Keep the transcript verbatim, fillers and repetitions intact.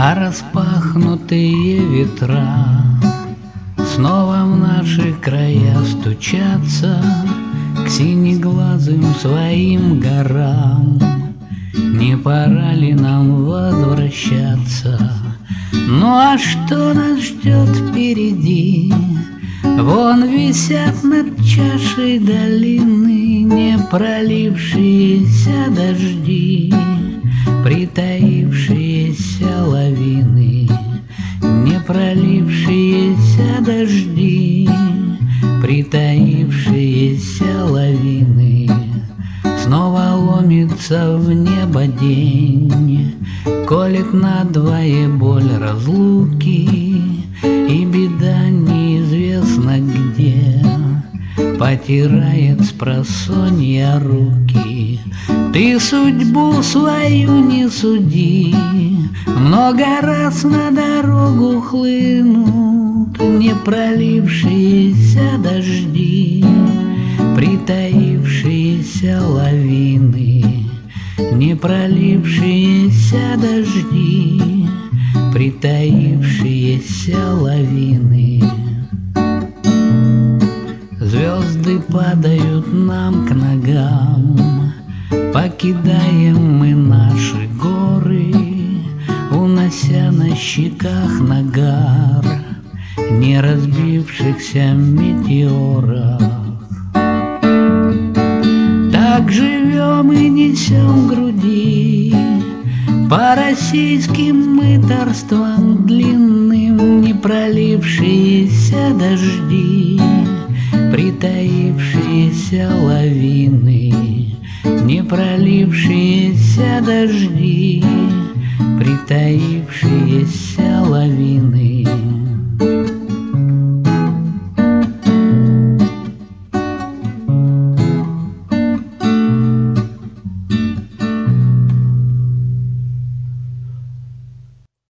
А распахнутые ветра снова в наши края стучатся к синеглазым своим горам. Не пора ли нам возвращаться? Ну а что нас ждет впереди? Вон висят над чашей долины не пролившиеся дожди, притаившиеся лавины, не пролившиеся дожди, притаившиеся лавины. Снова ломится в небо день, колет надвое боль разлуки, и беда неизвестно где потирает спросонья руки. Ты судьбу свою не суди, много раз на дорогу хлынут не пролившиеся дожди, притаившиеся лавины, не пролившиеся дожди, притаившиеся лавины. Звезды падают нам к ногам, покидаем мы наши горы, унося на щеках нагар не разбившихся метеоров. Так живем и несем в груди по российским мытарствам длинным не пролившиеся дожди, притаившиеся лавины, не пролившиеся дожди, притаившиеся лавины.